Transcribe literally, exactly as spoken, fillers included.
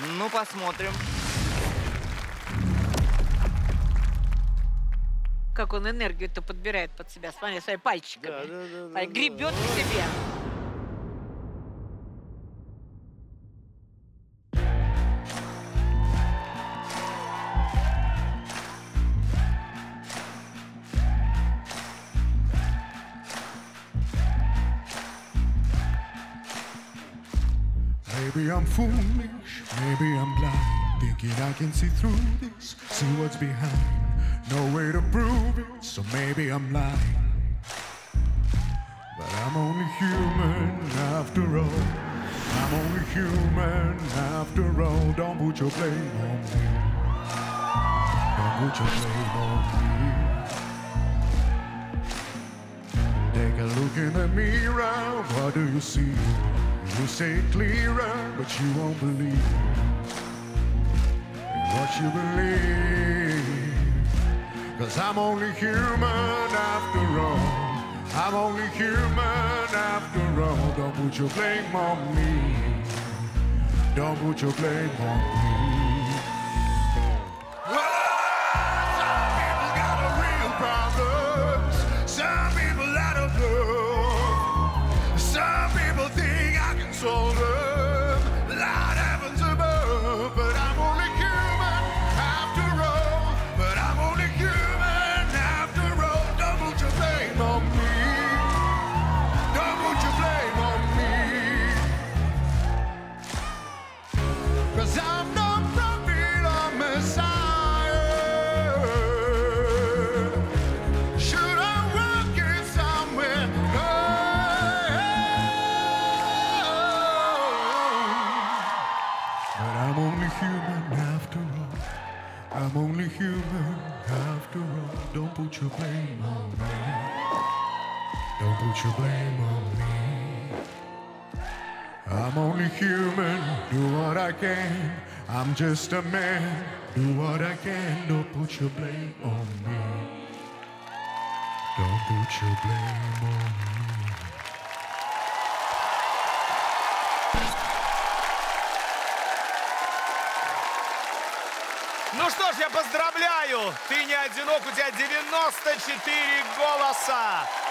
Ну, посмотрим. Как он энергию-то подбирает под себя. Смотри, своими пальчиками. Да, да, да, да, А, да. гребет к себе. Maybe I'm foolish, maybe I'm blind, thinking I can see through this, see what's behind. No way to prove it, so maybe I'm lying. But I'm only human after all. I'm only human after all. Don't put your blame on me. Don't put your blame on me. Take a look in the mirror, what do you see? You say it clearer, but you won't believe in what you believe. Cause I'm only human after all. I'm only human after all. Don't put your blame on me. Don't put your blame on me. Some people got a real problems. Some people out of love. Some people think I can solve them. Lord heavens above. But I'm only human after all. But I'm only human after all. Don't put your blame on me. Don't put your blame on me. Cause I'm no prophet or Messiah. Should I work it somewhere? No. But I'm only human after all. I'm only human after all. Don't put your blame on me. Don't put your blame on me. I'm only human, do what I can. I'm just a man, do what I can. Don't put your blame on me. Don't put your blame on me. Ну что ж, я поздравляю! Ты не одинок, у тебя девяносто четыре голоса!